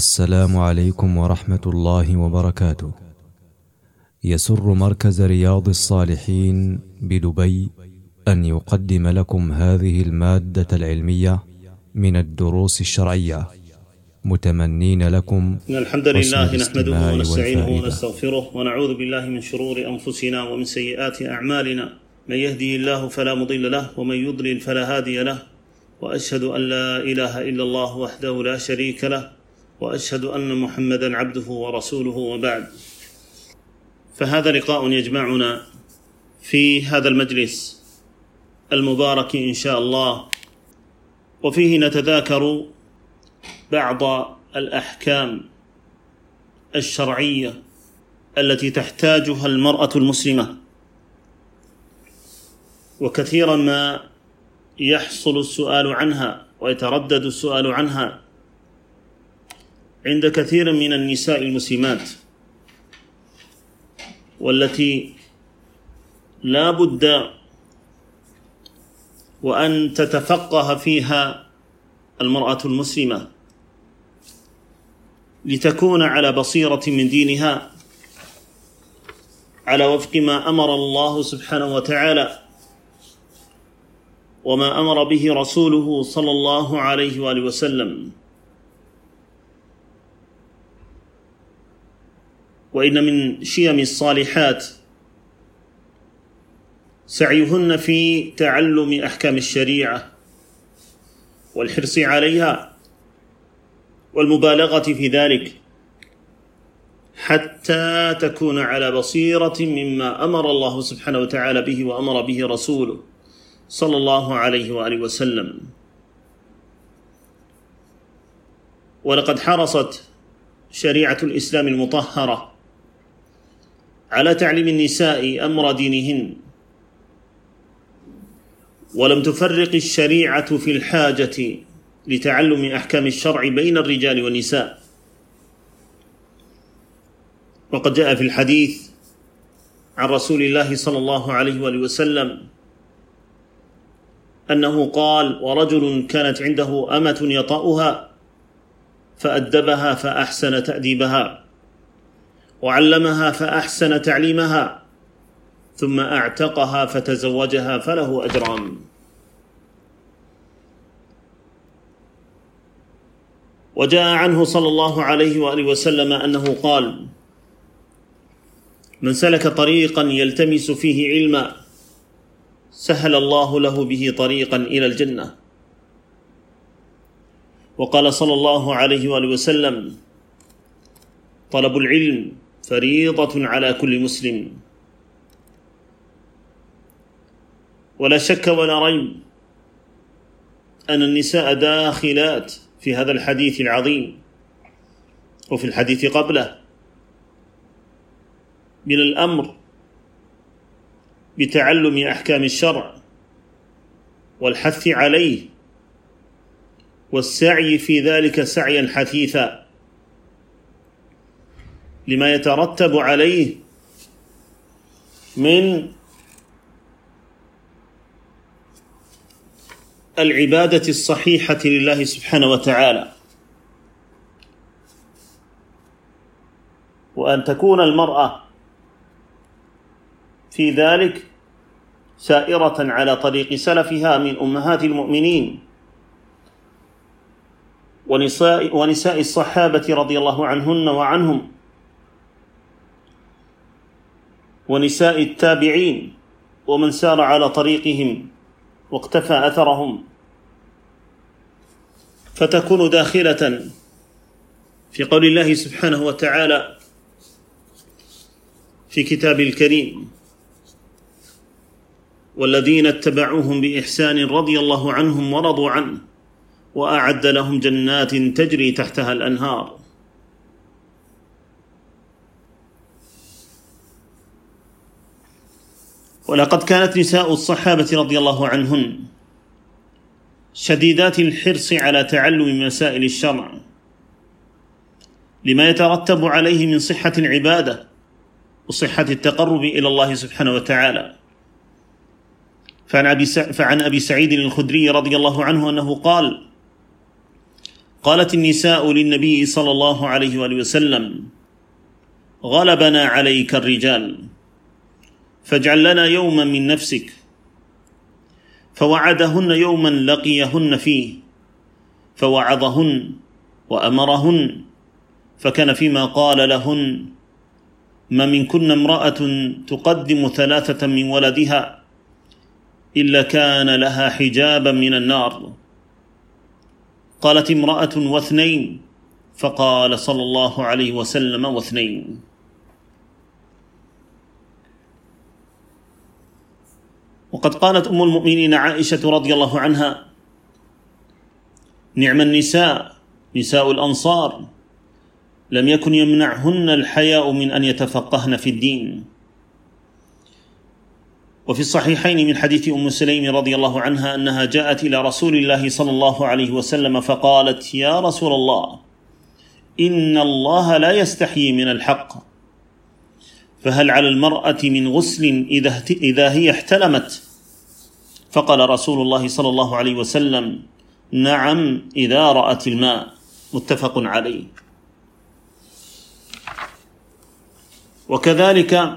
السلام عليكم ورحمة الله وبركاته. يسر مركز رياض الصالحين بدبي أن يقدم لكم هذه المادة العلمية من الدروس الشرعية، متمنين لكم إن الحمد لله نحمده ونستعينه ونستغفره ونعوذ بالله من شرور أنفسنا ومن سيئات أعمالنا، من يهده الله فلا مضل له ومن يضلل فلا هادي له، وأشهد أن لا إله إلا الله وحده لا شريك له، وأشهد أن محمدا عبده ورسوله، وبعد. فهذا لقاء يجمعنا في هذا المجلس المبارك إن شاء الله، وفيه نتذاكر بعض الأحكام الشرعية التي تحتاجها المرأة المسلمة. وكثيرا ما يحصل السؤال عنها ويتردد السؤال عنها عند كثير من النساء المسلمات، والتي لا بد وأن تتفقه فيها المرأة المسلمة لتكون على بصيرة من دينها على وفق ما أمر الله سبحانه وتعالى وما أمر به رسوله صلى الله عليه وآله وسلم. وإن من شيم الصالحات سعيهن في تعلم أحكام الشريعة والحرص عليها والمبالغة في ذلك حتى تكون على بصيرة مما أمر الله سبحانه وتعالى به وأمر به رسوله صلى الله عليه وآله وسلم. ولقد حرصت شريعة الإسلام المطهرة على تعليم النساء أمر دينهن، ولم تفرق الشريعة في الحاجة لتعلم أحكام الشرع بين الرجال والنساء. وقد جاء في الحديث عن رسول الله صلى الله عليه وآله وسلم أنه قال: ورجل كانت عنده أمة يطأها فأدبها فأحسن تأديبها وعلمها فأحسن تعليمها ثم أعتقها فتزوجها فله أجران. وجاء عنه صلى الله عليه وآله وسلم أنه قال: من سلك طريقا يلتمس فيه علما سهل الله له به طريقا إلى الجنة. وقال صلى الله عليه وآله وسلم: طلب العلم فريضة على كل مسلم. ولا شك ولا ريب أن النساء داخلات في هذا الحديث العظيم وفي الحديث قبله من الأمر بتعلم أحكام الشرع والحث عليه والسعي في ذلك سعيا حثيثا لما يترتب عليه من العبادة الصحيحة لله سبحانه وتعالى، وأن تكون المرأة في ذلك سائرة على طريق سلفها من أمهات المؤمنين ونساء الصحابة رضي الله عنهن وعنهم، ونساء التابعين ومن سار على طريقهم واقتفى أثرهم، فتكون داخلة في قول الله سبحانه وتعالى في كتابه الكريم: والذين اتبعوهم بإحسان رضي الله عنهم ورضوا عنه وأعد لهم جنات تجري تحتها الأنهار. ولقد كانت نساء الصحابة رضي الله عنهن شديدات الحرص على تعلم مسائل الشرع لما يترتب عليه من صحة العبادة وصحة التقرب إلى الله سبحانه وتعالى. فعن أبي سعيد الخدري رضي الله عنه أنه قال: قالت النساء للنبي صلى الله عليه وآله وسلم: غلبنا عليك الرجال، فاجعل لنا يوما من نفسك. فوعدهن يوما لقيهن فيه، فوعظهن وأمرهن، فكان فيما قال لهن: ما منكن امرأة تقدم 3 من ولدها إلا كان لها حجابا من النار. قالت امرأة: و2؟ فقال صلى الله عليه وسلم: و2. وقد قالت أم المؤمنين عائشة رضي الله عنها: نعم النساء، نساء الأنصار، لم يكن يمنعهن الحياء من أن يتفقهن في الدين. وفي الصحيحين من حديث أم سليم رضي الله عنها أنها جاءت إلى رسول الله صلى الله عليه وسلم فقالت: يا رسول الله، إن الله لا يستحيي من الحق، فهل على المرأة من غسل إذا هي احتلمت؟ فقال رسول الله صلى الله عليه وسلم: نعم، إذا رأت الماء. متفق عليه. وكذلك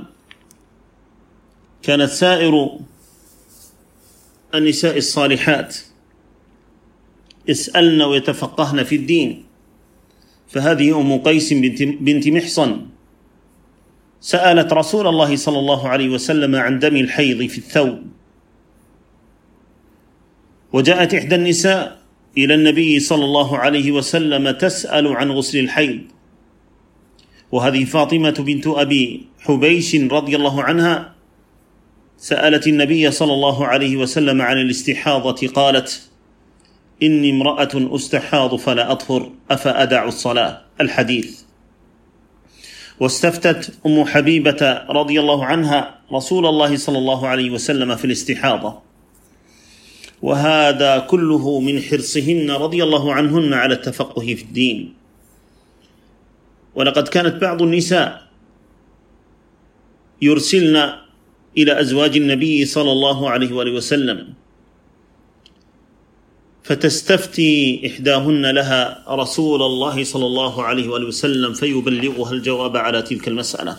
كانت سائر النساء الصالحات يسألن ويتفقهن في الدين. فهذه أم قيس بنت محصن سألت رسول الله صلى الله عليه وسلم عن دم الحيض في الثوب. وجاءت إحدى النساء إلى النبي صلى الله عليه وسلم تسأل عن غسل الحيض، وهذه فاطمة بنت أبي حبيش رضي الله عنها سألت النبي صلى الله عليه وسلم عن الاستحاضة، قالت: إني امرأة أستحاض فلا أطهر، أفأدع الصلاة؟ الحديث. واستفتت أم حبيبة رضي الله عنها رسول الله صلى الله عليه وسلم في الاستحاضة، وهذا كله من حرصهن رضي الله عنهن على التفقه في الدين. ولقد كانت بعض النساء يرسلن إلى أزواج النبي صلى الله عليه وآله وسلم فتستفتي إحداهن لها رسول الله صلى الله عليه وآله وسلم فيبلغها الجواب على تلك المسألة.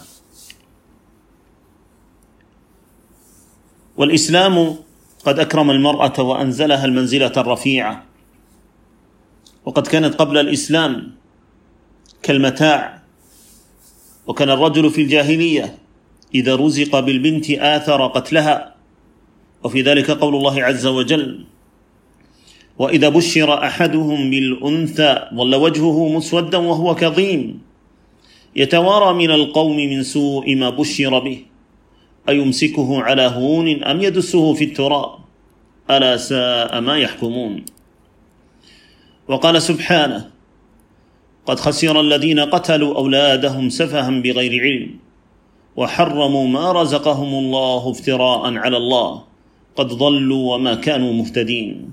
والإسلام قد أكرم المرأة وأنزلها المنزلة الرفيعة، وقد كانت قبل الإسلام كالمتاع. وكان الرجل في الجاهلية إذا رزق بالبنت آثر قتلها، وفي ذلك قول الله عز وجل: وإذا بشر أحدهم بالأنثى ظل وجهه مسودا وهو كظيم يتوارى من القوم من سوء ما بشر به أيمسكه على هون أم يدسه في التراب ألا ساء ما يحكمون. وقال سبحانه: قد خسر الذين قتلوا أولادهم سفها بغير علم وحرموا ما رزقهم الله افتراء على الله قد ضلوا وما كانوا مهتدين.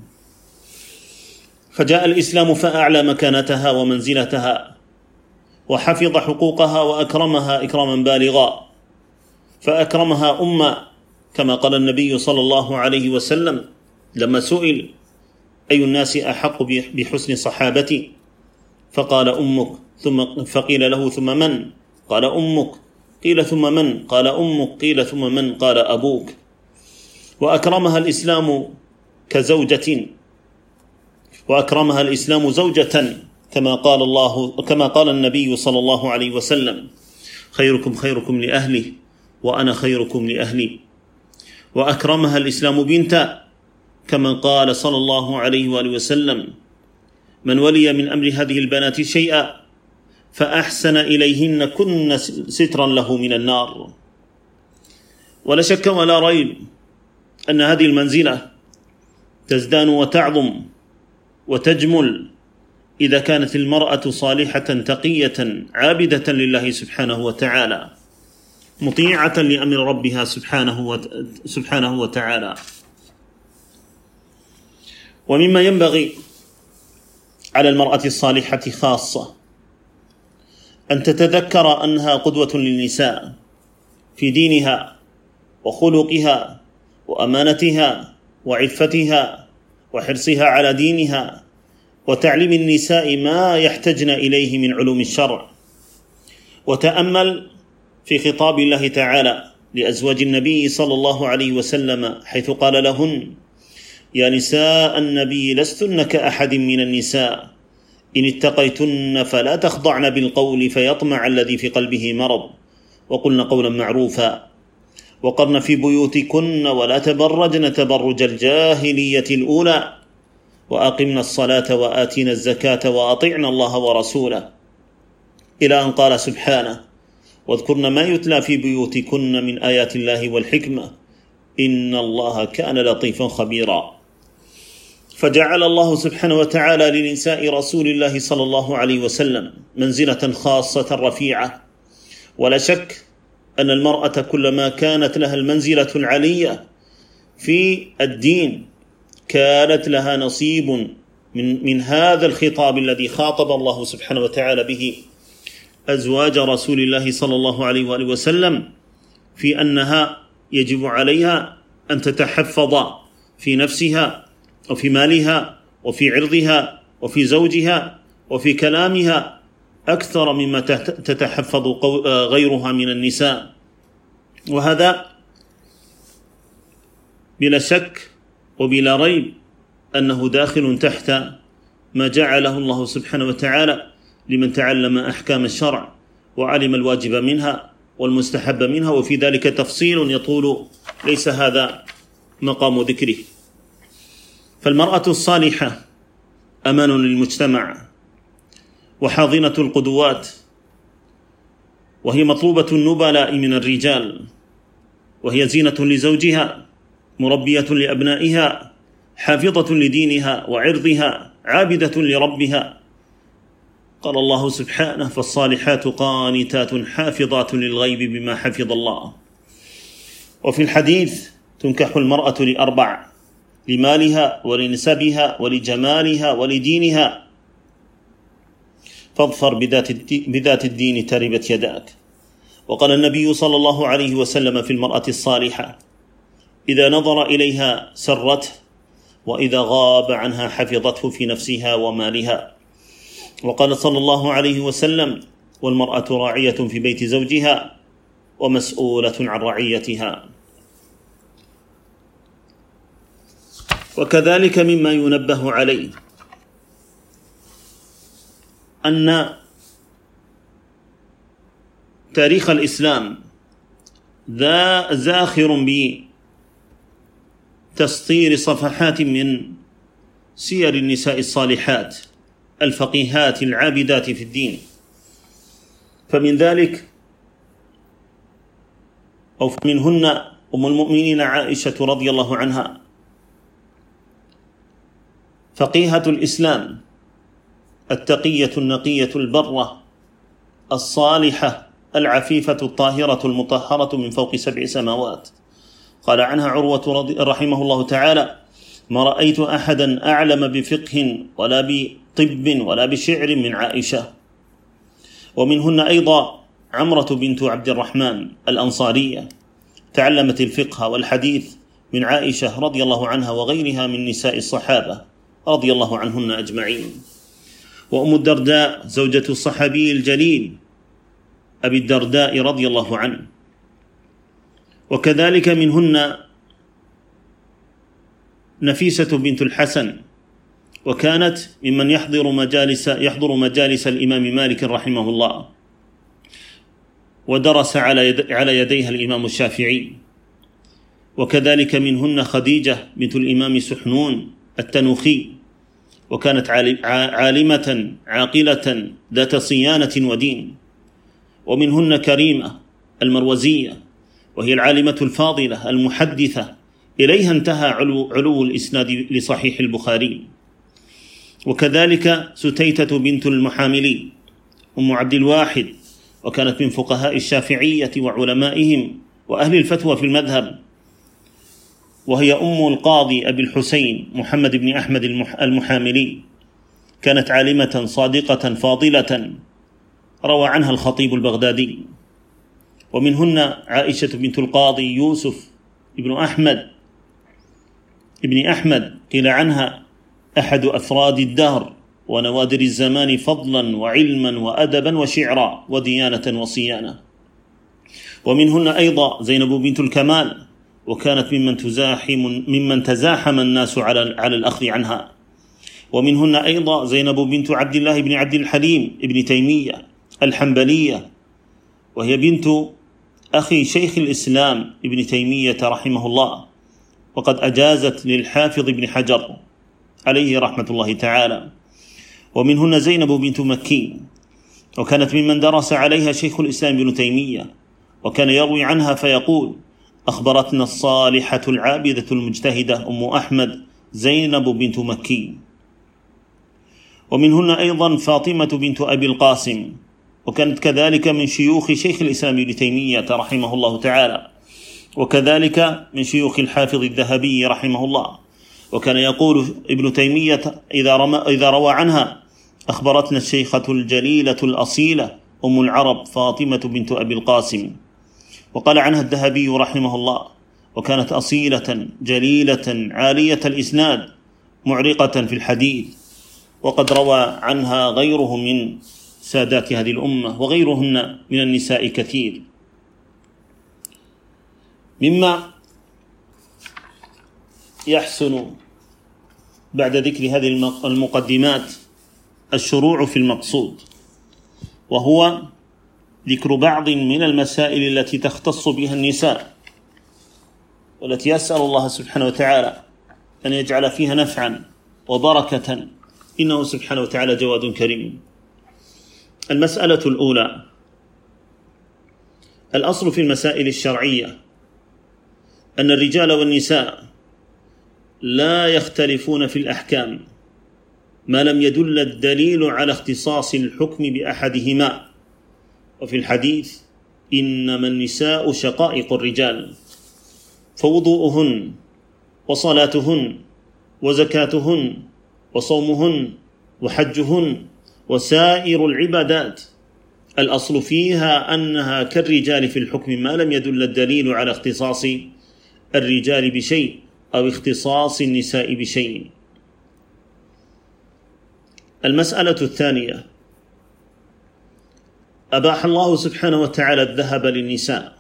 فجاء الإسلام فأعلى مكانتها ومنزلتها وحفظ حقوقها وأكرمها إكراما بالغا، فأكرمها أمة، كما قال النبي صلى الله عليه وسلم لما سئل: أي الناس أحق بحسن صحابتي؟ فقال: أمك. فقيل له: ثم من؟ قال: أمك. قيل: ثم من؟ قال: أمك. قيل: ثم من؟ قال: أبوك. وأكرمها الإسلام كزوجة، وأكرمها الإسلام زوجة، كما قال النبي صلى الله عليه وسلم: خيركم خيركم لأهله وأنا خيركم لأهلي. وأكرمها الإسلام بنتا، كما قال صلى الله عليه وآله وسلم: من ولي من أمر هذه البنات شيئا فأحسن إليهن كن سترا له من النار. ولا شك ولا ريب أن هذه المنزلة تزدان وتعظم وتجمل إذا كانت المرأة صالحة تقية عابدة لله سبحانه وتعالى، مطيعة لأمر ربها سبحانه وتعالى. ومما ينبغي على المرأة الصالحة خاصة أن تتذكر أنها قدوة للنساء في دينها وخلقها وأمانتها وعفتها وحرصها على دينها، وتعليم النساء ما يحتجن إليه من علوم الشرع. وتأمل في خطاب الله تعالى لأزواج النبي صلى الله عليه وسلم حيث قال لهن: يا نساء النبي لستن كأحد من النساء إن اتقيتن فلا تخضعن بالقول فيطمع الذي في قلبه مرض وقلن قولا معروفا وقرن في بيوتكن ولا تبرجن تبرج الجاهلية الأولى وأقمنا الصلاة وآتينا الزكاة وأطعنا الله ورسوله، إلى أن قال سبحانه: واذكرن ما يتلى في بيوتكن من آيات الله والحكمة إن الله كان لطيفا خبيرا. فجعل الله سبحانه وتعالى لنساء رسول الله صلى الله عليه وسلم منزلة خاصة رفيعة، ولا شك أن المرأة كلما كانت لها المنزلة العلية في الدين كانت لها نصيب من هذا الخطاب الذي خاطب الله سبحانه وتعالى به أزواج رسول الله صلى الله عليه وآله وسلم، في أنها يجب عليها أن تتحفظ في نفسها وفي مالها وفي عرضها وفي زوجها وفي كلامها أكثر مما تتحفظ غيرها من النساء. وهذا بلا شك وبلا ريب أنه داخل تحت ما جعله الله سبحانه وتعالى لمن تعلم أحكام الشرع وعلم الواجب منها والمستحب منها، وفي ذلك تفصيل يطول ليس هذا مقام ذكره. فالمرأة الصالحة أمان للمجتمع وحاضنة القدوات، وهي مطلوبة النبلاء من الرجال، وهي زينة لزوجها، مربية لأبنائها، حافظة لدينها وعرضها، عابدة لربها. قال الله سبحانه: فالصالحات قانتات حافظات للغيب بما حفظ الله. وفي الحديث: تنكح المرأة لأربع: لمالها ولنسبها ولجمالها ولدينها، فاظفر بذات الدين تربت يداك. وقال النبي صلى الله عليه وسلم في المرأة الصالحة: إذا نظر إليها سرته، وإذا غاب عنها حفظته في نفسها ومالها. وقال صلى الله عليه وسلم: والمرأة راعية في بيت زوجها ومسؤولة عن رعيتها. وكذلك مما ينبه عليه أن تاريخ الإسلام زاخر بتسطير صفحات من سير النساء الصالحات الفقيهات العابدات في الدين. فمن ذلك أو منهن أم المؤمنين عائشة رضي الله عنها، فقيهة الإسلام التقية النقية البرة الصالحة العفيفة الطاهرة المطهرة من فوق 7 سماوات. قال عنها عروة رحمه الله تعالى: ما رأيت أحدا أعلم بفقه ولا بطب ولا بشعر من عائشة. ومنهن أيضا عمرة بنت عبد الرحمن الأنصارية، تعلمت الفقه والحديث من عائشة رضي الله عنها وغيرها من نساء الصحابة رضي الله عنهن أجمعين. وأم الدرداء زوجة الصحابي الجليل أبي الدرداء رضي الله عنه. وكذلك منهن نفيسة بنت الحسن، وكانت ممن يحضر مجالس الإمام مالك رحمه الله، ودرس على يديها الإمام الشافعي. وكذلك منهن خديجة بنت الإمام سحنون التنوخي، وكانت عالمة عاقلة ذات صيانة ودين. ومنهن كريمة المروزية، وهي العالمة الفاضلة المحدثة، إليها انتهى علو الإسناد لصحيح البخاري. وكذلك ستيتة بنت المحاملي أم عبد الواحد، وكانت من فقهاء الشافعية وعلمائهم وأهل الفتوى في المذهب، وهي أم القاضي أبي الحسين محمد بن أحمد المحاملي، كانت عالمة صادقة فاضلة، روى عنها الخطيب البغدادي. ومنهن عائشة بنت القاضي يوسف ابن أحمد قيل عنها أحد أفراد الدهر ونوادر الزمان فضلا وعلما وأدبا وشعرا وديانة وصيانة. ومنهن أيضا زينب بنت الكمال، وكانت ممن تزاحم الناس على الأخذ عنها. ومنهن أيضا زينب بنت عبد الله بن عبد الحليم ابن تيمية الحنبلية، وهي بنت أخي شيخ الإسلام ابن تيمية رحمه الله، وقد أجازت للحافظ ابن حجر عليه رحمة الله تعالى. ومنهن زينب بنت مكي، وكانت ممن درس عليها شيخ الإسلام ابن تيمية، وكان يروي عنها فيقول: أخبرتنا الصالحة العابدة المجتهدة أم أحمد زينب بنت مكي. ومنهن أيضا فاطمة بنت أبي القاسم، وكانت كذلك من شيوخ شيخ الإسلام ابن تيمية رحمه الله تعالى، وكذلك من شيوخ الحافظ الذهبي رحمه الله. وكان يقول ابن تيمية إذا روى عنها: أخبرتنا الشيخة الجليلة الأصيلة أم العرب فاطمة بنت أبي القاسم. وقال عنها الذهبي رحمه الله: وكانت أصيلة جليلة عالية الإسناد معرقة في الحديث. وقد روى عنها غيره من سادات هذه الأمة وغيرهن من النساء كثير. مما يحسن بعد ذكر هذه المقدمات الشروع في المقصود، وهو ذكر بعض من المسائل التي تختص بها النساء، والتي يسأل الله سبحانه وتعالى أن يجعل فيها نفعا وبركة، إنه سبحانه وتعالى جواد كريم. المسألة الأولى: الأصل في المسائل الشرعية أن الرجال والنساء لا يختلفون في الأحكام ما لم يدل الدليل على اختصاص الحكم بأحدهما. وفي الحديث: إنما النساء شقائق الرجال، فوضوءهن وصلاتهن وزكاتهن وصومهن وحجهن وسائر العبادات الأصل فيها أنها كالرجال في الحكم ما لم يدل الدليل على اختصاص الرجال بشيء أو اختصاص النساء بشيء. المسألة الثانية: أباح الله سبحانه وتعالى الذهب للنساء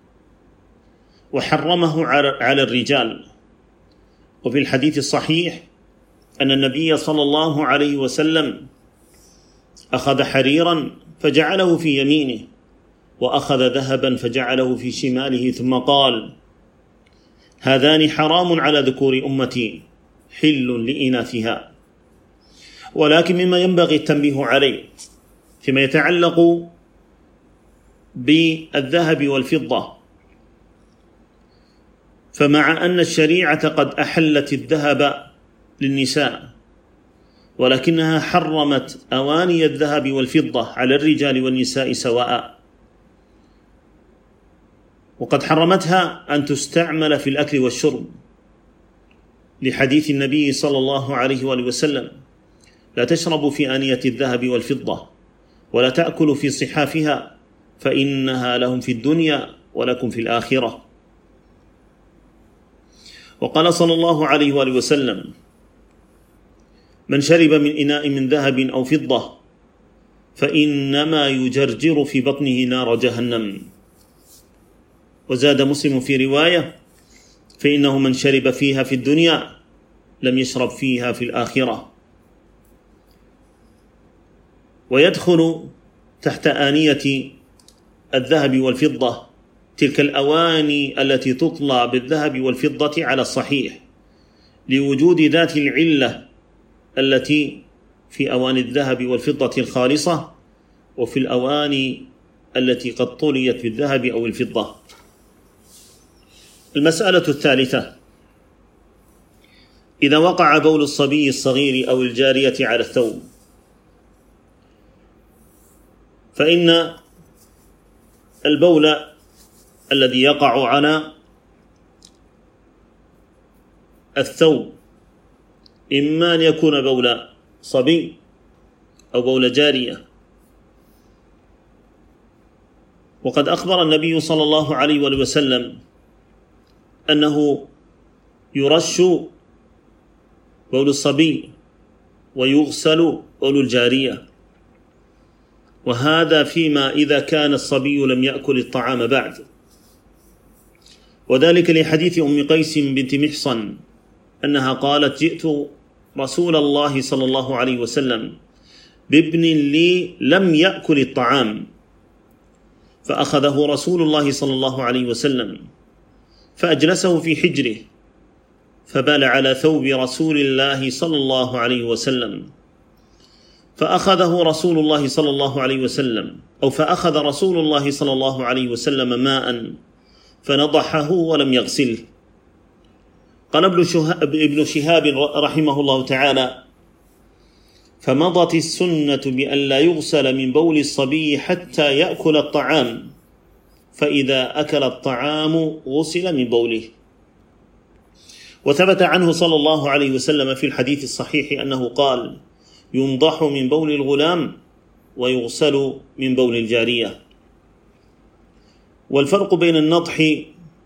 وحرمه على الرجال. وفي الحديث الصحيح أن النبي صلى الله عليه وسلم أخذ حريرا فجعله في يمينه، وأخذ ذهبا فجعله في شماله، ثم قال: هذان حرام على ذكور أمتي حل لإناثها. ولكن مما ينبغي التنبيه عليه فيما يتعلق بالذهب والفضة، فمع أن الشريعة قد أحلت الذهب للنساء، ولكنها حرمت أواني الذهب والفضة على الرجال والنساء سواء، وقد حرمتها أن تستعمل في الأكل والشرب، لحديث النبي صلى الله عليه وآله وسلم: لا تشربوا في آنية الذهب والفضة ولا تأكلوا في صحافها فإنها لهم في الدنيا ولكم في الآخرة. وقال صلى الله عليه وآله وسلم: من شرب من إناء من ذهب أو فضة فإنما يجرجر في بطنه نار جهنم. وزاد مسلم في رواية: فإنه من شرب فيها في الدنيا لم يشرب فيها في الآخرة. ويدخل تحت آنية الذهب والفضة تلك الأواني التي تطلى بالذهب والفضة على الصحيح، لوجود ذات العلة التي في أواني الذهب والفضة الخالصة، وفي الأواني التي قد طليت بالذهب أو الفضة. المسألة الثالثة: إذا وقع بول الصبي الصغير أو الجارية على الثوب، فإن البول الذي يقع على الثوب إما أن يكون بول صبي أو بول جارية. وقد أخبر النبي صلى الله عليه وسلم أنه يرش بول الصبي ويغسل بول الجارية، وهذا فيما إذا كان الصبي لم يأكل الطعام بعد، وذلك لحديث أم قيس بنت محصن أنها قالت: جئت رسول الله صلى الله عليه وسلم بابن لي لم يأكل الطعام، فأخذه رسول الله صلى الله عليه وسلم فأجلسه في حجره، فبال على ثوب رسول الله صلى الله عليه وسلم، فأخذ رسول الله صلى الله عليه وسلم ماء فنضحه ولم يغسله. قال ابن شهاب رحمه الله تعالى: فمضت السنة بأن لا يغسل من بول الصبي حتى يأكل الطعام، فإذا أكل الطعام غسل من بوله. وثبت عنه صلى الله عليه وسلم في الحديث الصحيح أنه قال: ينضح من بول الغلام ويغسل من بول الجارية. والفرق بين النضح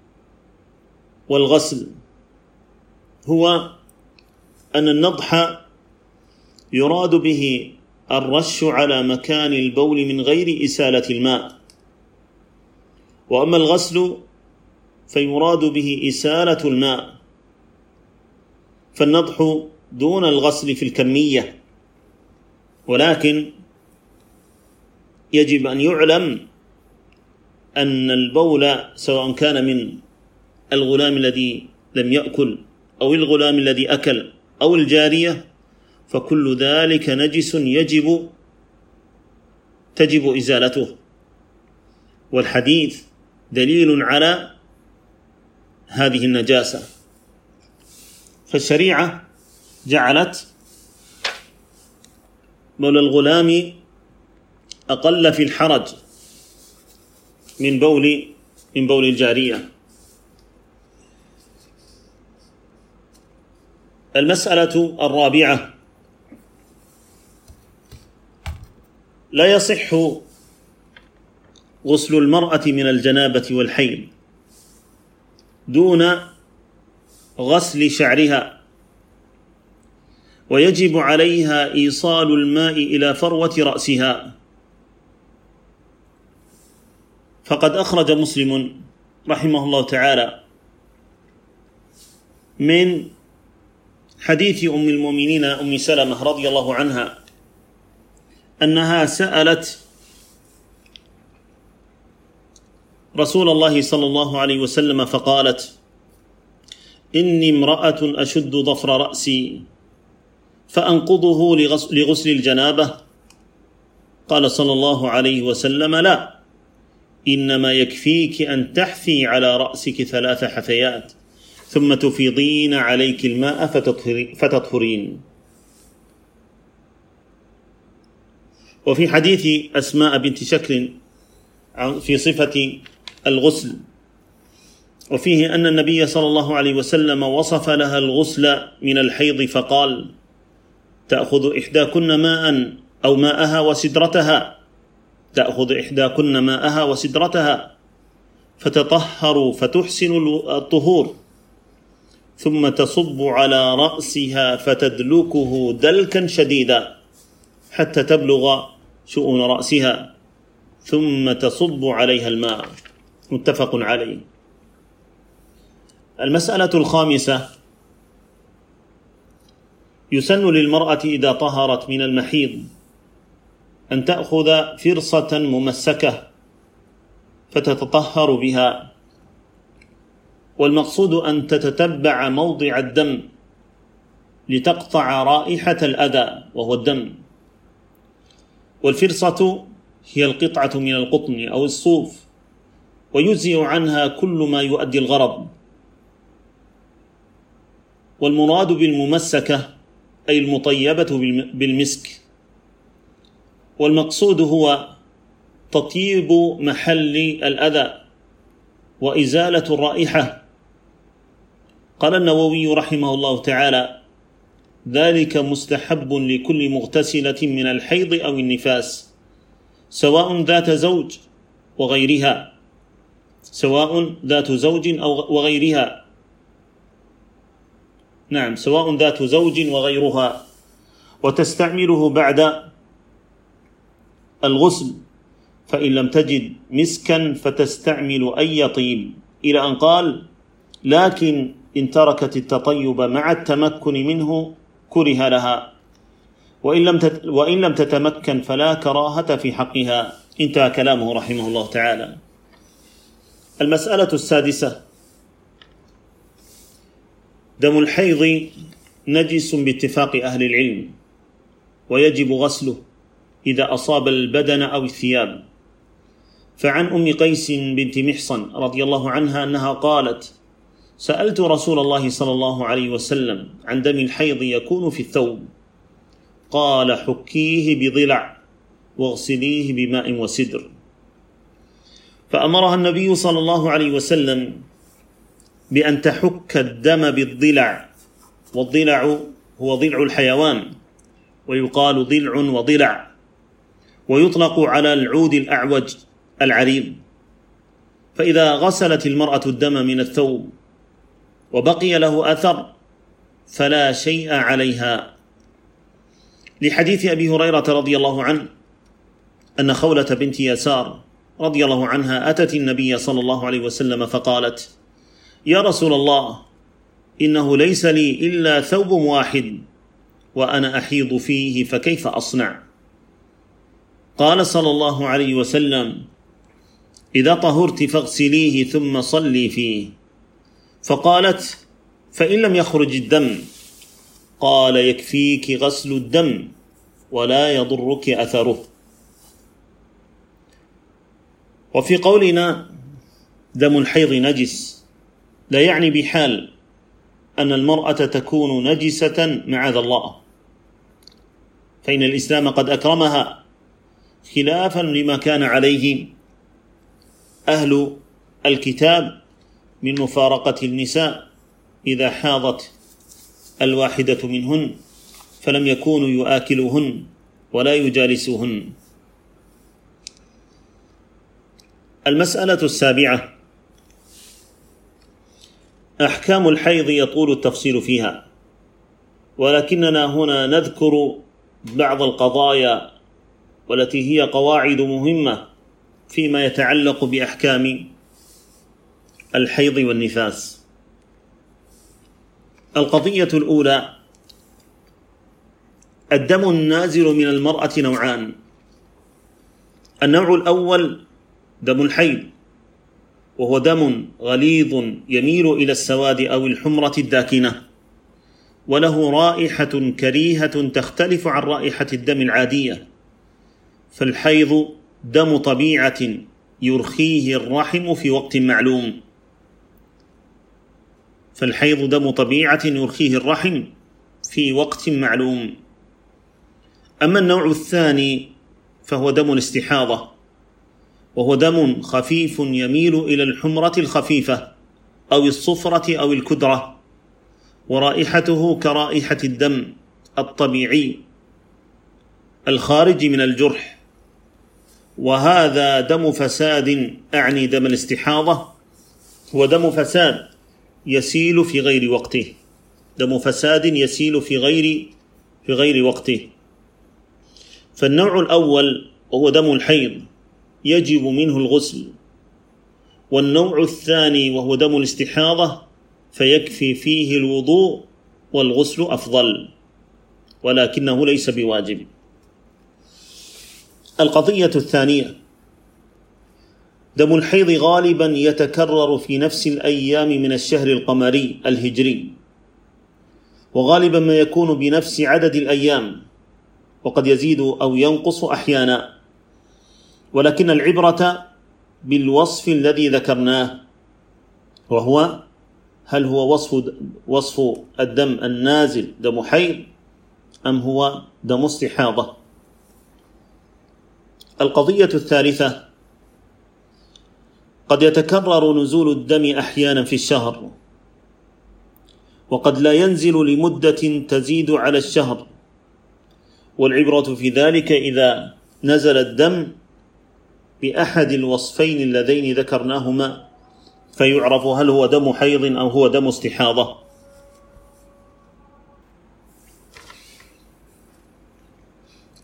والغسل هو أن النضح يراد به الرش على مكان البول من غير إسالة الماء، وأما الغسل فيراد به إسالة الماء، فالنضح دون الغسل في الكمية، ولكن يجب أن يعلم أن البول سواء كان من الغلام الذي لم يأكل أو الغلام الذي أكل أو الجارية، فكل ذلك نجس تجب إزالته، والحديث دليل على هذه النجاسة. فالشريعة جعلت بول الغلام أقل في الحرج من بول الجارية. المسألة الرابعة: لا يصح غسل المرأة من الجنابة والحيض دون غسل شعرها، ويجب عليها إيصال الماء إلى فروة رأسها. فقد أخرج مسلم رحمه الله تعالى من حديث أم المؤمنين أم سلمة رضي الله عنها أنها سألت رسول الله صلى الله عليه وسلم فقالت: إني امرأة أشد ظفر رأسي فأنقضه لغسل الجنابة. قال صلى الله عليه وسلم: لا، إنما يكفيك أن تحثي على رأسك 3 حثيات ثم تفيضين عليك الماء فتطهرين. وفي حديث أسماء بنت شكل في صفة الغسل، وفيه أن النبي صلى الله عليه وسلم وصف لها الغسل من الحيض فقال: تأخذ إحداكن ماء أو ماءها وسدرتها فتطهر فتحسن الطهور، ثم تصب على رأسها فتدلكه دلكا شديدا حتى تبلغ شؤون رأسها، ثم تصب عليها الماء. متفق عليه. المسألة الخامسة: يسن للمرأة إذا طهرت من المحيض أن تأخذ فرصة ممسكة فتتطهر بها، والمقصود أن تتتبع موضع الدم لتقطع رائحة الأذى وهو الدم. والفرصة هي القطعة من القطن أو الصوف، ويجزئ عنها كل ما يؤدي الغرض. والمراد بالممسكة أي المطيبة بالمسك، والمقصود هو تطيب محل الأذى وإزالة الرائحة. قال النووي رحمه الله تعالى: ذلك مستحب لكل مغتسلة من الحيض أو النفاس، سواء ذات زوج وغيرها، وتستعمله بعد الغسل، فإن لم تجد مسكا فتستعمل أي طيب، إلى أن قال: لكن إن تركت التطيب مع التمكن منه كره لها، وإن لم تتمكن فلا كراهة في حقها. انتهى كلامه رحمه الله تعالى. المسألة السادسة: دم الحيض نجس باتفاق أهل العلم، ويجب غسله إذا أصاب البدن أو الثياب. فعن أم قيس بنت محصن رضي الله عنها أنها قالت: سألت رسول الله صلى الله عليه وسلم عن دم الحيض يكون في الثوب، قال: حكيه بضلع واغسليه بماء وسدر. فأمرها النبي صلى الله عليه وسلم بأن تحك الدم بالضلع، والضلع هو ضلع الحيوان، ويقال ضلع وضلع، ويطلق على العود الأعوج العريض. فإذا غسلت المرأة الدم من الثوب وبقي له أثر فلا شيء عليها، لحديث أبي هريرة رضي الله عنه أن خولة بنت يسار رضي الله عنها أتت النبي صلى الله عليه وسلم فقالت: يا رسول الله، إنه ليس لي إلا ثوب واحد وأنا أحيض فيه، فكيف أصنع؟ قال صلى الله عليه وسلم: إذا طهرت فاغسليه ثم صلي فيه. فقالت: فإن لم يخرج الدم؟ قال: يكفيك غسل الدم ولا يضرك أثره. وفي قولنا دم الحيض نجس لا يعني بحال أن المرأة تكون نجسة معاذ الله، فإن الإسلام قد أكرمها خلافا لما كان عليه أهل الكتاب من مفارقة النساء إذا حاضت الواحدة منهن، فلم يكونوا يؤكلوهن ولا يجالسوهن. المسألة السابعة: أحكام الحيض يطول التفصيل فيها، ولكننا هنا نذكر بعض القضايا والتي هي قواعد مهمة فيما يتعلق بأحكام الحيض والنفاس. القضية الأولى: الدم النازل من المرأة نوعان. النوع الأول دم الحيض، وهو دم غليظ يميل إلى السواد أو الحمرة الداكنة، وله رائحة كريهة تختلف عن رائحة الدم العادية. فالحيض دم طبيعة يرخيه الرحم في وقت معلوم. فالحيض دم طبيعة يرخيه الرحم في وقت معلوم. أما النوع الثاني فهو دم الاستحاضة، وهو دم خفيف يميل إلى الحمرة الخفيفة أو الصفرة أو الكدرة، ورائحته كرائحة الدم الطبيعي الخارج من الجرح. وهذا دم فساد، أعني دم الاستحاضة هو دم فساد يسيل في غير وقته، دم فساد يسيل في غير وقته. فالنوع الأول وهو دم الحيض يجب منه الغسل، والنوع الثاني وهو دم الاستحاضة فيكفي فيه الوضوء، والغسل أفضل ولكنه ليس بواجب. القضية الثانية: دم الحيض غالبا يتكرر في نفس الأيام من الشهر القمري الهجري، وغالبا ما يكون بنفس عدد الأيام، وقد يزيد أو ينقص أحيانا، ولكن العبرة بالوصف الذي ذكرناه، وهو هل هو وصف الدم النازل دم حيض أم هو دم استحاضة. القضية الثالثة: قد يتكرر نزول الدم أحيانا في الشهر، وقد لا ينزل لمدة تزيد على الشهر، والعبرة في ذلك إذا نزل الدم بأحد الوصفين اللذين ذكرناهما، فيعرف هل هو دم حيض أو هو دم استحاضة.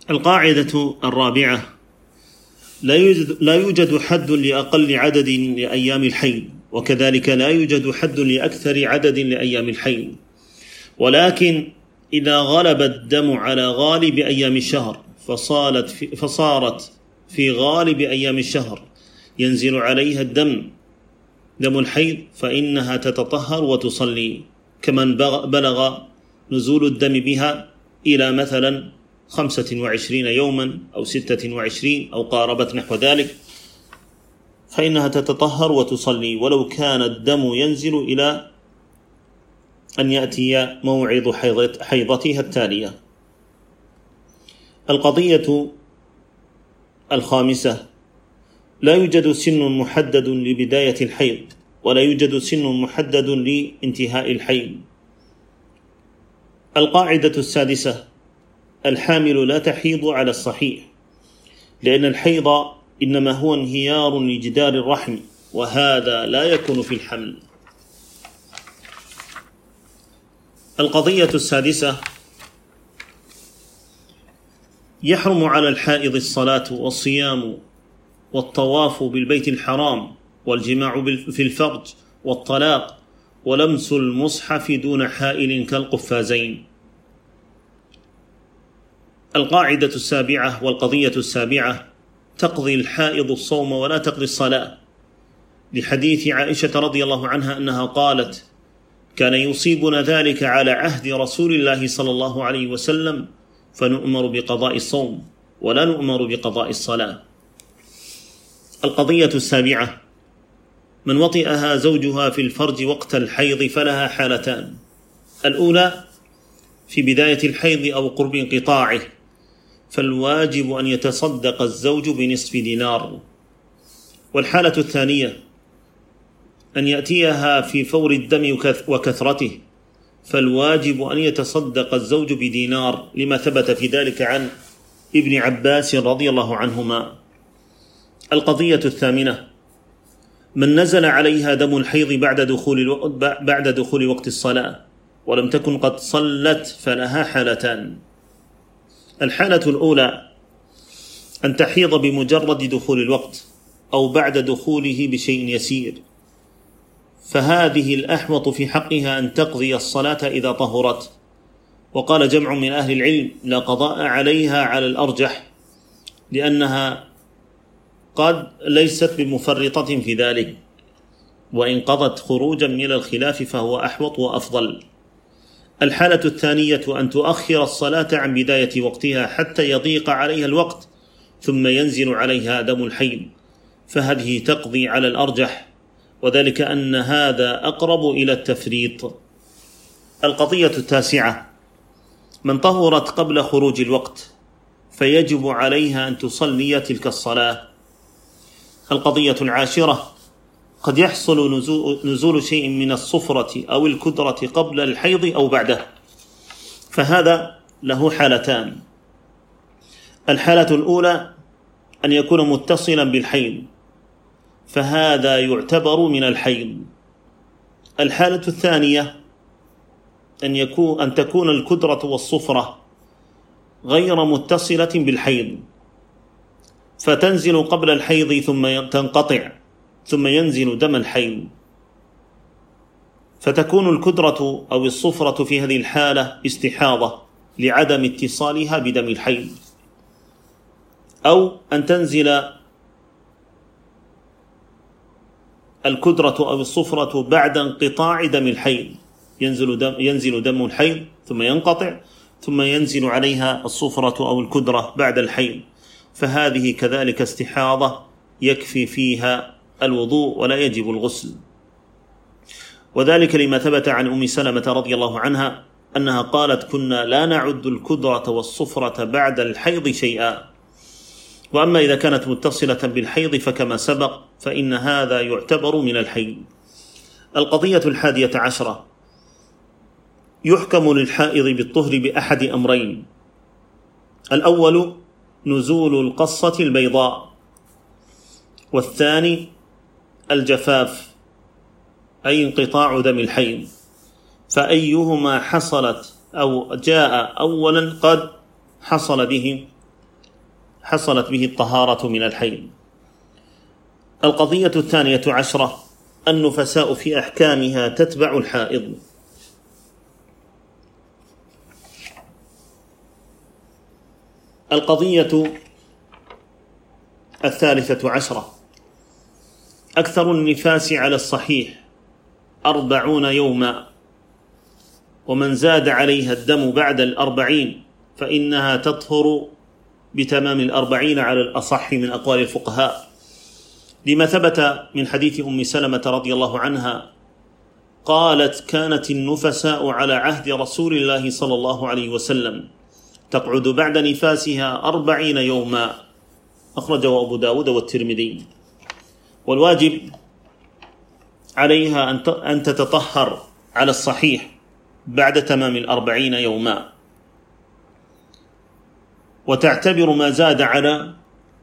القاعدة الرابعة: لا يوجد حد لأقل عدد لأيام الحيض، وكذلك لا يوجد حد لأكثر عدد لأيام الحيض، ولكن إذا غلب الدم على غالب أيام الشهر فصارت في غالب أيام الشهر ينزل عليها دم الحيض، فإنها تتطهر وتصلي، كمن بلغ نزول الدم بها إلى مثلا 25 يوما أو 26 أو قاربت نحو ذلك، فإنها تتطهر وتصلي ولو كان الدم ينزل إلى أن يأتي موعد حيضتها التالية. القضية الخامسة: لا يوجد سن محدد لبداية الحيض، ولا يوجد سن محدد لانتهاء الحيض. القاعدة السادسة: الحامل لا تحيض على الصحيح، لأن الحيض إنما هو انهيار لجدار الرحم، وهذا لا يكون في الحمل. القضية السادسة: يحرم على الحائض الصلاة والصيام والطواف بالبيت الحرام والجماع في الفرج والطلاق ولمس المصحف دون حائل كالقفازين. القاعدة السابعة والقضية السابعة: تقضي الحائض الصوم ولا تقضي الصلاة، لحديث عائشة رضي الله عنها أنها قالت: كان يصيبنا ذلك على عهد رسول الله صلى الله عليه وسلم، فنؤمر بقضاء الصوم ولا نؤمر بقضاء الصلاة. القضية السابعة: من وطئها زوجها في الفرج وقت الحيض فلها حالتان: الأولى في بداية الحيض أو قرب انقطاعه، فالواجب أن يتصدق الزوج بنصف دينار. والحالة الثانية أن يأتيها في فور الدم وكثرته، فالواجب أن يتصدق الزوج بدينار، لما ثبت في ذلك عن ابن عباس رضي الله عنهما. القضية الثامنة: من نزل عليها دم الحيض بعد دخول وقت الصلاة ولم تكن قد صلت فلها حالتان: الحالة الأولى أن تحيض بمجرد دخول الوقت أو بعد دخوله بشيء يسير، فهذه الأحوط في حقها أن تقضي الصلاة إذا طهرت. وقال جمع من أهل العلم: لا قضاء عليها على الأرجح، لأنها قد ليست بمفرطة في ذلك، وإن قضت خروجا من الخلاف فهو أحوط وأفضل. الحالة الثانية أن تؤخر الصلاة عن بداية وقتها حتى يضيق عليها الوقت ثم ينزل عليها دم الحيض، فهذه تقضي على الأرجح، وذلك أن هذا أقرب إلى التفريط. القضية التاسعة: من طهرت قبل خروج الوقت فيجب عليها أن تصلي تلك الصلاة. القضية العاشرة: قد يحصل نزول شيء من الصفرة أو الكدرة قبل الحيض أو بعده، فهذا له حالتان: الحالة الأولى أن يكون متصلا بالحيض، فهذا يعتبر من الحيض. الحالة الثانية أن تكون الكدرة والصفرة غير متصلة بالحيض، فتنزل قبل الحيض ثم تنقطع ثم ينزل دم الحيض، فتكون الكدرة أو الصفرة في هذه الحالة استحاضة لعدم اتصالها بدم الحيض. أو أن تنزل الكدرة أو الصفرة بعد انقطاع دم الحيض، ينزل دم الحيض ثم ينقطع ثم ينزل عليها الصفرة أو الكدرة بعد الحيض، فهذه كذلك استحاضة يكفي فيها الوضوء ولا يجب الغسل. وذلك لما ثبت عن أم سلمة رضي الله عنها أنها قالت: كنا لا نعد الكدرة والصفرة بعد الحيض شيئا. وأما إذا كانت متصلة بالحيض فكما سبق فإن هذا يعتبر من الحيض. القضية 11: يحكم للحائض بالطهر بأحد أمرين: الأول نزول القصة البيضاء، والثاني الجفاف أي انقطاع دم الحيض، فأيهما حصلت أو جاء أولا قد حصل به حصلت به الطهارة من الحيض. القضية 12 النفساء في أحكامها تتبع الحائض. القضية 13 أكثر النفاس على الصحيح 40 يوما، ومن زاد عليها الدم بعد 40 فإنها تطهر بتمام 40 على الأصح من أقوال الفقهاء، لما ثبت من حديث أم سلمة رضي الله عنها قالت: كانت النفساء على عهد رسول الله صلى الله عليه وسلم تقعد بعد نفاسها 40 يوما، أخرجه أبو داود والترمذي. والواجب عليها أن تتطهر على الصحيح بعد تمام 40 يوما، وتعتبر ما زاد على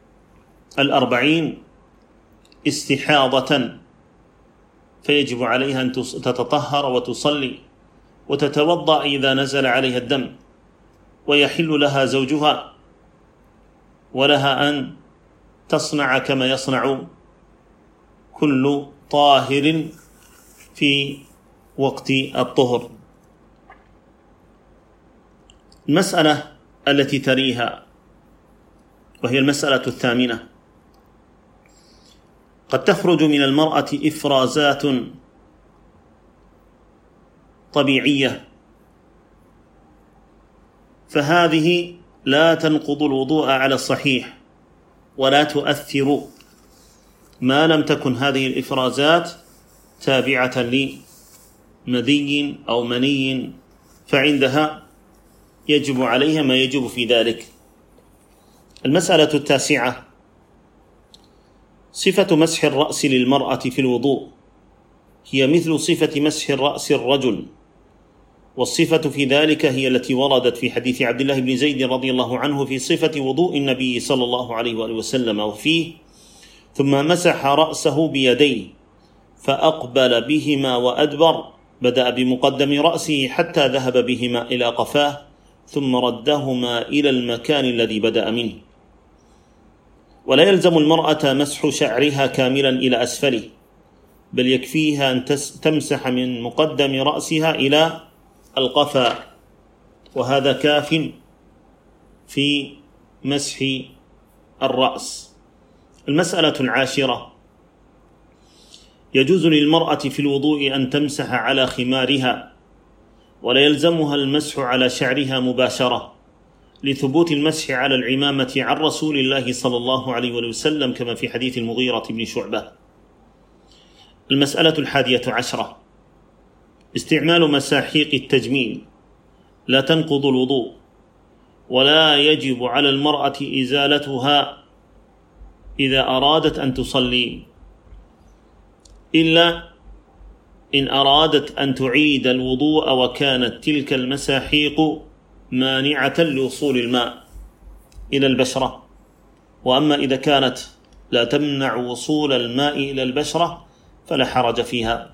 40 استحاضة، فيجب عليها أن تتطهر وتصلي وتتوضأ إذا نزل عليها الدم، ويحل لها زوجها، ولها أن تصنع كما يصنع كل طاهر في وقت الطهر. المسألة التي تليها وهي المسألة 8: قد تخرج من المرأة إفرازات طبيعية، فهذه لا تنقض الوضوء على الصحيح ولا تؤثر ما لم تكن هذه الإفرازات تابعة لمذي أو مني، فعندها يجب عليها ما يجب في ذلك. المسألة 9: صفة مسح الرأس للمرأة في الوضوء هي مثل صفة مسح الرأس الرجل، والصفة في ذلك هي التي وردت في حديث عبد الله بن زيد رضي الله عنه في صفة وضوء النبي صلى الله عليه وآله وسلم، وفيه: ثم مسح رأسه بيديه فأقبل بهما وأدبر، بدأ بمقدم رأسه حتى ذهب بهما إلى قفاه، ثم ردهما إلى المكان الذي بدأ منه. ولا يلزم المرأة مسح شعرها كاملا إلى أسفله، بل يكفيها أن تمسح من مقدم رأسها إلى القفا، وهذا كاف في مسح الرأس. المسألة 10: يجوز للمرأة في الوضوء أن تمسح على خمارها، ولا يلزمها المسح على شعرها مباشرة، لثبوت المسح على العمامة عن رسول الله صلى الله عليه وسلم كما في حديث المغيرة بن شعبة. المسألة 11: استعمال مساحيق التجميل لا تنقض الوضوء، ولا يجب على المرأة إزالتها إذا أرادت أن تصلي، إلا إن أرادت أن تعيد الوضوء وكانت تلك المساحيق مانعة لوصول الماء إلى البشرة. وأما إذا كانت لا تمنع وصول الماء إلى البشرة فلا حرج فيها.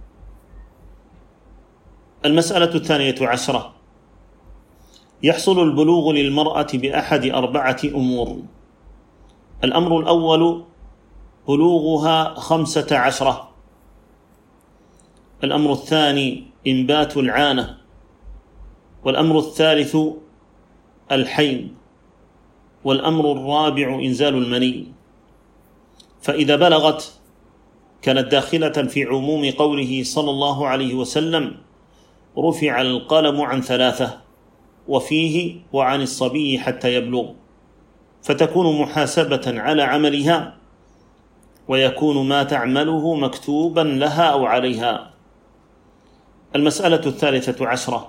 المسألة 12: يحصل البلوغ للمرأة بأحد 4 أمور. الأمر الأول بلوغها 15. الأمر الثاني إنبات العانة. والأمر الثالث الحيض. والأمر الرابع إنزال المني. فإذا بلغت كانت داخلة في عموم قوله صلى الله عليه وسلم: رفع القلم عن 3، وفيه: وعن الصبي حتى يبلغ، فتكون محاسبة على عملها، ويكون ما تعمله مكتوبا لها أو عليها. المسألة 13: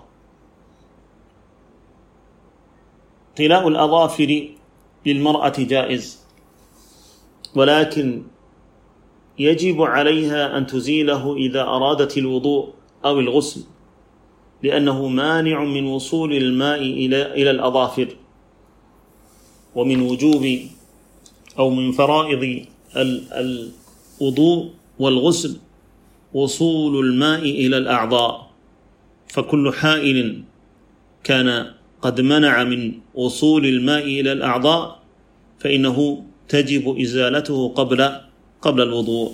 طلاء الأظافر للمرأة جائز، ولكن يجب عليها أن تزيله إذا أرادت الوضوء أو الغسل، لأنه مانع من وصول الماء إلى الأظافر. ومن وجوب أو من فرائض الوضوء والغسل وصول الماء إلى الأعضاء، فكل حائل كان قد منع من وصول الماء إلى الأعضاء فإنه تجب إزالته قبل الوضوء.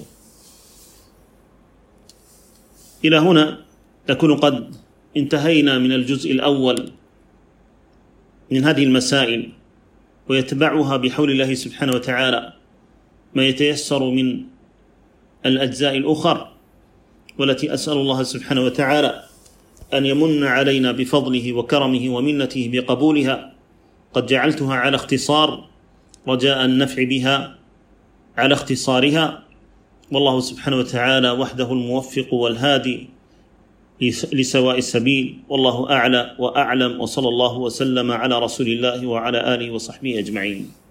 إلى هنا نكون قد انتهينا من الجزء الأول من هذه المسائل، ويتبعها بحول الله سبحانه وتعالى ما يتيسر من الأجزاء الأخرى، والتي أسأل الله سبحانه وتعالى أن يمن علينا بفضله وكرمه ومنته بقبولها. قد جعلتها على اختصار رجاء النفع بها على اختصارها، والله سبحانه وتعالى وحده الموفق والهادي لسواء السبيل، والله أعلى وأعلم، وصلى الله وسلم على رسول الله وعلى آله وصحبه أجمعين.